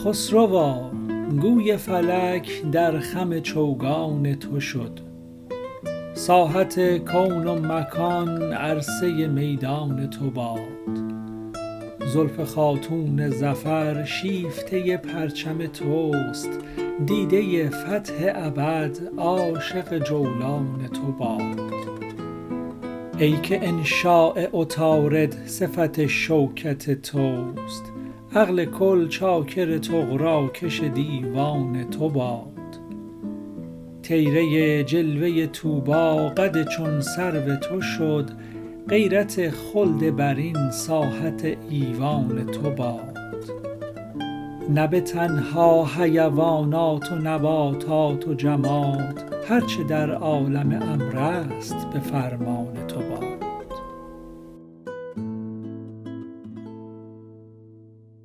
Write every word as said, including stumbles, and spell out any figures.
خسروا گوی فلک در خم چوگان تو شد، ساحت کون و مکان عرصه میدان تو باد. زلف خاتون ظفر شیفته پرچم توست، دیده فتح ابد عاشق جولان تو باد. ای که انشاء عطارد صفت شوکت توست، عقل کل چاکر طغراکش دیوان تو باد. طیره جلوه طوبی قد چون سرو تو شد، غیرت خلد برین ساحت ایوان تو باد. نه به تنها حیوانات و نباتات و جماد، هرچه در عالم امر است به فرمان تو باد.